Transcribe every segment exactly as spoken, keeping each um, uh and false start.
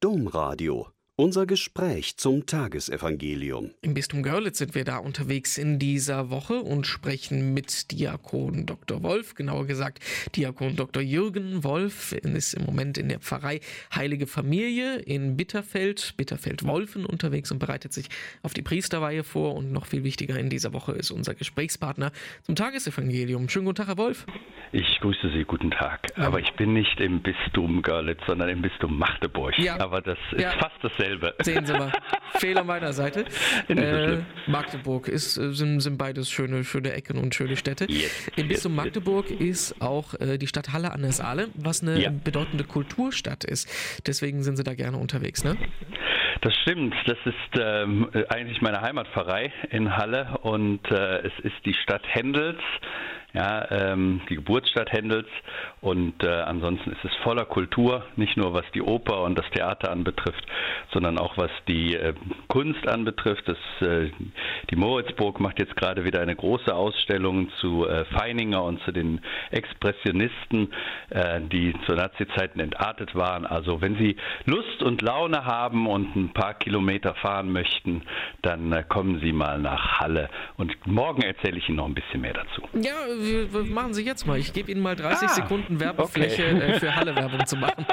Domradio. Unser Gespräch zum Tagesevangelium. Im Bistum Görlitz sind wir da unterwegs in dieser Woche und sprechen mit Diakon Doktor Wolf, genauer gesagt Diakon Doktor Jürgen Wolf, ist im Moment in der Pfarrei Heilige Familie in Bitterfeld, Bitterfeld-Wolfen unterwegs und bereitet sich auf die Priesterweihe vor. Und noch viel wichtiger in dieser Woche ist unser Gesprächspartner zum Tagesevangelium. Schönen guten Tag, Herr Wolf. Ich grüße Sie, guten Tag. Ja. Aber ich bin nicht im Bistum Görlitz, sondern im Bistum Magdeburg. Ja. Aber das ist ja fast dasselbe. Sehen Sie mal, Fehler meiner Seite. Äh, Magdeburg ist, sind, sind beides schöne, schöne Ecken und schöne Städte. Yes, Im Bistum yes, Magdeburg yes. ist auch äh, die Stadt Halle an der Saale, was eine ja. bedeutende Kulturstadt ist. Deswegen sind Sie da gerne unterwegs, ne? Das stimmt. Das ist ähm, eigentlich meine Heimatpfarrei in Halle und äh, es ist die Stadt Händels. Ja, ähm, die Geburtsstadt Händels und äh, ansonsten ist es voller Kultur, nicht nur was die Oper und das Theater anbetrifft, sondern auch was die äh, Kunst anbetrifft. Das, äh, die Moritzburg macht jetzt gerade wieder eine große Ausstellung zu äh, Feininger und zu den Expressionisten, äh, die zu Nazi-Zeiten entartet waren. Also wenn Sie Lust und Laune haben und ein paar Kilometer fahren möchten, dann äh, kommen Sie mal nach Halle und morgen erzähle ich Ihnen noch ein bisschen mehr dazu. Ja, was machen Sie jetzt mal? Ich gebe Ihnen mal dreißig ah, Sekunden Werbefläche okay. äh, für Halle-Werbung zu machen.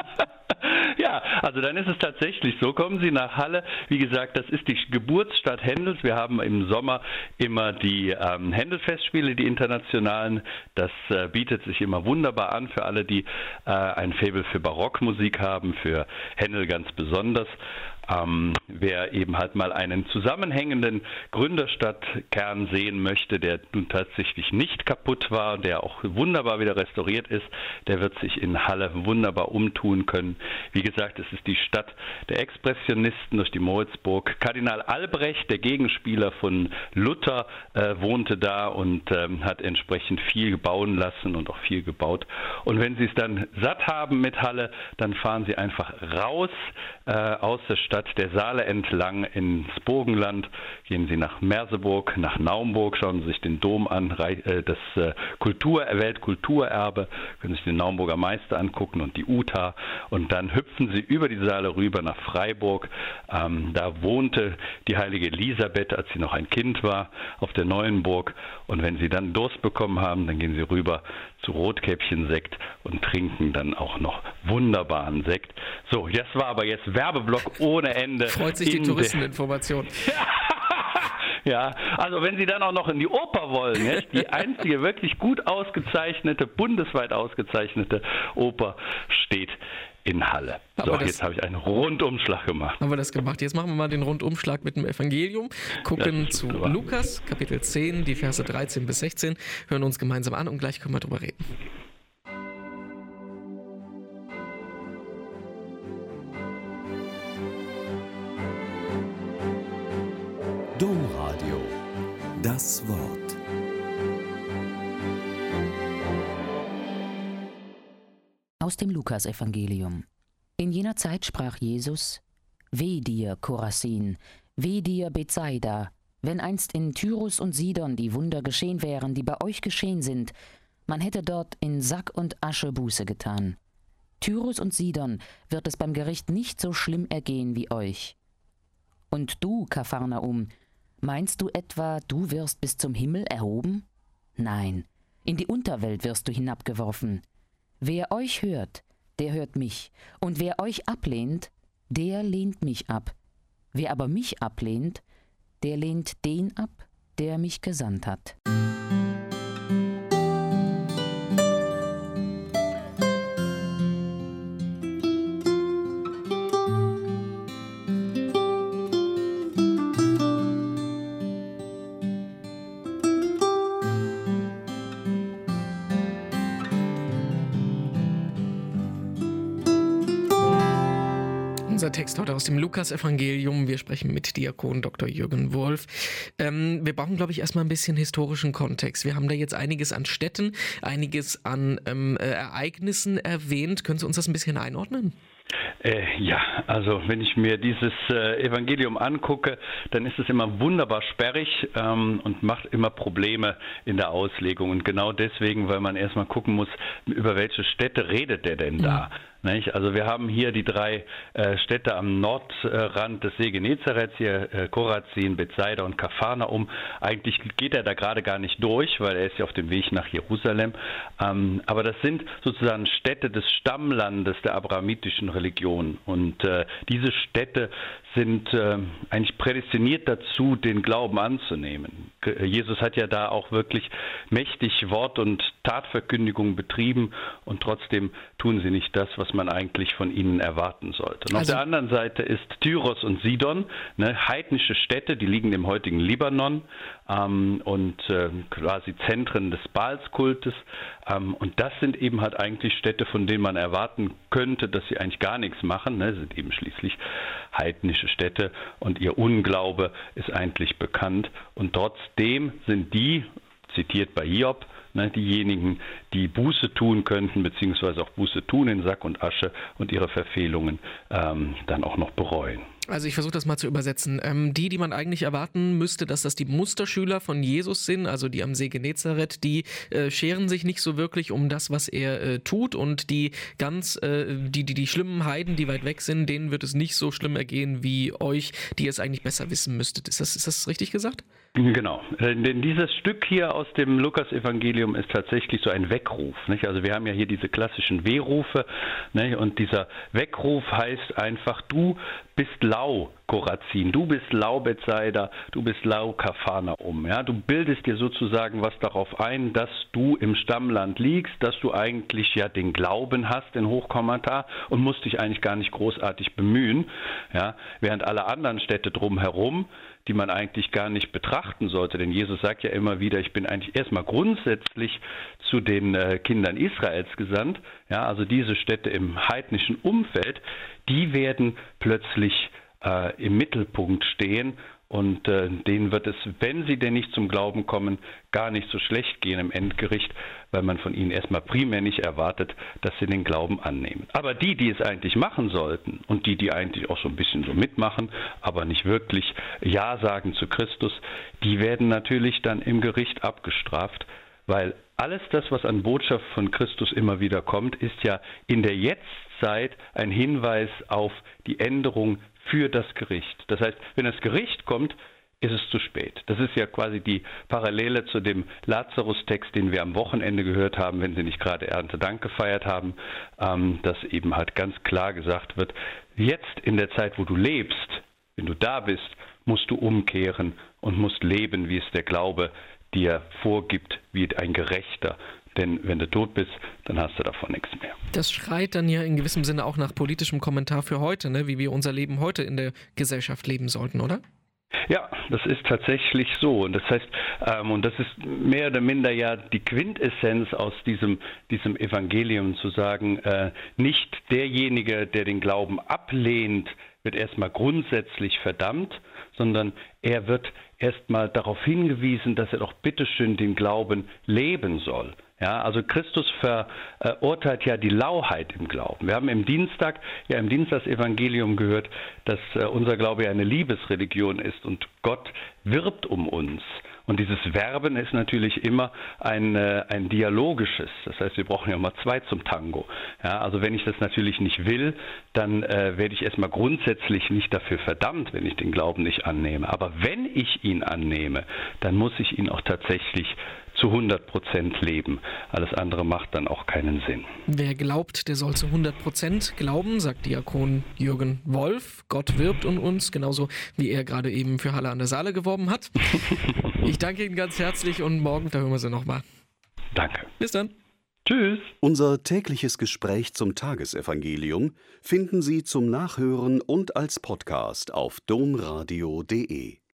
Ja, also dann ist es tatsächlich so. Kommen Sie nach Halle. Wie gesagt, das ist die Geburtsstadt Händels. Wir haben im Sommer immer die ähm, Händel-Festspiele, die internationalen. Das äh, bietet sich immer wunderbar an für alle, die äh, ein Faible für Barockmusik haben, für Händel ganz besonders. Ähm, wer eben halt mal einen zusammenhängenden Gründerstadtkern sehen möchte, der nun tatsächlich nicht kaputt war, der auch wunderbar wieder restauriert ist, der wird sich in Halle wunderbar umtun können. Wie gesagt, es ist die Stadt der Expressionisten durch die Moritzburg. Kardinal Albrecht, der Gegenspieler von Luther, äh, wohnte da und ähm, hat entsprechend viel bauen lassen und auch viel gebaut. Und wenn Sie es dann satt haben mit Halle, dann fahren Sie einfach raus äh, aus der Stadt der Saale entlang ins Burgenland, gehen Sie nach Merseburg, nach Naumburg, schauen Sie sich den Dom an, das Kultur, Weltkulturerbe, können sich den Naumburger Meister angucken und die Uta und dann hüpfen Sie über die Saale rüber nach Freiburg. Ähm, da wohnte die heilige Elisabeth, als sie noch ein Kind war, auf der Neuenburg und wenn Sie dann Durst bekommen haben, dann gehen Sie rüber zu Rotkäppchen-Sekt und trinken dann auch noch wunderbaren Sekt. So, das war aber jetzt Werbeblock ohne Ende. Freut sich die Touristeninformation. Ja, also wenn Sie dann auch noch in die Oper wollen, ja, die einzige wirklich gut ausgezeichnete, bundesweit ausgezeichnete Oper steht in Halle. So, das, jetzt habe ich einen Rundumschlag gemacht. Haben wir das gemacht. Jetzt machen wir mal den Rundumschlag mit dem Evangelium, gucken zu super. Lukas, Kapitel zehn, die Verse dreizehn bis sechzehn, hören uns gemeinsam an und gleich können wir drüber reden. Domradio. Das Wort. Aus dem Lukasevangelium. In jener Zeit sprach Jesus: Weh dir, Chorazin, weh dir, Bethsaida, wenn einst in Tyrus und Sidon die Wunder geschehen wären, die bei euch geschehen sind, man hätte dort in Sack und Asche Buße getan. Tyrus und Sidon wird es beim Gericht nicht so schlimm ergehen wie euch. Und du, Kapharnaum, meinst du etwa, du wirst bis zum Himmel erhoben? Nein, in die Unterwelt wirst du hinabgeworfen. Wer euch hört, der hört mich, und wer euch ablehnt, der lehnt mich ab. Wer aber mich ablehnt, der lehnt den ab, der mich gesandt hat. Unser Text heute aus dem Lukas-Evangelium. Wir sprechen mit Diakon Doktor Jürgen Wolf. Ähm, wir brauchen, glaube ich, erstmal ein bisschen historischen Kontext. Wir haben da jetzt einiges an Städten, einiges an ähm, äh, Ereignissen erwähnt. Können Sie uns das ein bisschen einordnen? Äh, ja, also wenn ich mir dieses äh, Evangelium angucke, dann ist es immer wunderbar sperrig ähm, und macht immer Probleme in der Auslegung. Und genau deswegen, weil man erstmal gucken muss, über welche Städte redet der denn da? Nicht? Also wir haben hier die drei äh, Städte am Nordrand des See Genezareth, hier äh, Chorazin, Bethsaida und Kapharnaum. Eigentlich geht er da gerade gar nicht durch, weil er ist ja auf dem Weg nach Jerusalem. Ähm, aber das sind sozusagen Städte des Stammlandes der abrahamitischen Religion. Und äh, diese Städte sind äh, eigentlich prädestiniert dazu, den Glauben anzunehmen. Jesus hat ja da auch wirklich mächtig Wort- und Tatverkündigung betrieben und trotzdem tun sie nicht das, was man eigentlich von ihnen erwarten sollte. Und also, auf der anderen Seite ist Tyros und Sidon, ne, heidnische Städte, die liegen im heutigen Libanon ähm, und äh, quasi Zentren des Baalskultes. Ähm, und das sind eben halt eigentlich Städte, von denen man erwarten könnte, dass sie eigentlich gar nichts machen. Ne, sind eben schließlich heidnische Städte und ihr Unglaube ist eigentlich bekannt. Und trotzdem sind die, zitiert bei Hiob, ne, diejenigen, die Buße tun könnten, beziehungsweise auch Buße tun in Sack und Asche und ihre Verfehlungen ähm, dann auch noch bereuen. Also ich versuche das mal zu übersetzen. Ähm, die, die man eigentlich erwarten müsste, dass das die Musterschüler von Jesus sind, also die am See Genezareth, die äh, scheren sich nicht so wirklich um das, was er äh, tut, und die ganz, äh, die, die, die schlimmen Heiden, die weit weg sind, denen wird es nicht so schlimm ergehen wie euch, die es eigentlich besser wissen müsstet. Ist das, ist das richtig gesagt? Genau, denn dieses Stück hier aus dem Lukas-Evangelium ist tatsächlich so ein Weckruf. Nicht? Also wir haben ja hier diese klassischen Wehrufe, nicht? Und dieser Weckruf heißt einfach, du bist lau, Chorazin, du bist lau, Bethsaida, du bist lau, Kapharnaum. Ja? Du bildest dir sozusagen was darauf ein, dass du im Stammland liegst, dass du eigentlich ja den Glauben hast in Hochkommentar und musst dich eigentlich gar nicht großartig bemühen, ja? Während alle anderen Städte drumherum, die man eigentlich gar nicht betrachten sollte. Denn Jesus sagt ja immer wieder, ich bin eigentlich erstmal grundsätzlich zu den äh, Kindern Israels gesandt. Ja, also diese Städte im heidnischen Umfeld, die werden plötzlich äh, im Mittelpunkt stehen. Und äh, denen wird es, wenn sie denn nicht zum Glauben kommen, gar nicht so schlecht gehen im Endgericht, weil man von ihnen erstmal primär nicht erwartet, dass sie den Glauben annehmen. Aber die, die es eigentlich machen sollten und die, die eigentlich auch so ein bisschen so mitmachen, aber nicht wirklich Ja sagen zu Christus, die werden natürlich dann im Gericht abgestraft, weil alles das, was an Botschaft von Christus immer wieder kommt, ist ja in der Jetztzeit ein Hinweis auf die Änderung für das Gericht. Das heißt, wenn das Gericht kommt, ist es zu spät. Das ist ja quasi die Parallele zu dem Lazarus-Text, den wir am Wochenende gehört haben, wenn Sie nicht gerade Erntedank gefeiert haben, ähm, dass eben halt ganz klar gesagt wird, jetzt in der Zeit, wo du lebst, wenn du da bist, musst du umkehren und musst leben, wie es der Glaube dir vorgibt, wie ein Gerechter. Denn wenn du tot bist, dann hast du davon nichts mehr. Das schreit dann ja in gewissem Sinne auch nach politischem Kommentar für heute, ne? Wie wir unser Leben heute in der Gesellschaft leben sollten, oder? Ja, das ist tatsächlich so. Und das heißt, ähm, und das ist mehr oder minder ja die Quintessenz aus diesem, diesem Evangelium, zu sagen, äh, nicht derjenige, der den Glauben ablehnt, wird erstmal grundsätzlich verdammt, sondern er wird erstmal darauf hingewiesen, dass er doch bitteschön den Glauben leben soll. Ja, also Christus verurteilt ja die Lauheit im Glauben. Wir haben im Dienstag, ja im Dienstagsevangelium gehört, dass äh, unser Glaube ja eine Liebesreligion ist und Gott wirbt um uns. Und dieses Werben ist natürlich immer ein, äh, ein dialogisches. Das heißt, wir brauchen ja immer zwei zum Tango. Ja, also wenn ich das natürlich nicht will, dann äh, werde ich erstmal grundsätzlich nicht dafür verdammt, wenn ich den Glauben nicht annehme. Aber wenn ich ihn annehme, dann muss ich ihn auch tatsächlich zu hundert Prozent leben. Alles andere macht dann auch keinen Sinn. Wer glaubt, der soll zu hundert Prozent glauben, sagt Diakon Jürgen Wolf. Gott wirbt um uns, genauso wie er gerade eben für Halle an der Saale geworben hat. Ich danke Ihnen ganz herzlich und morgen, da hören wir Sie nochmal. Danke. Bis dann. Tschüss. Unser tägliches Gespräch zum Tagesevangelium finden Sie zum Nachhören und als Podcast auf domradio punkt de.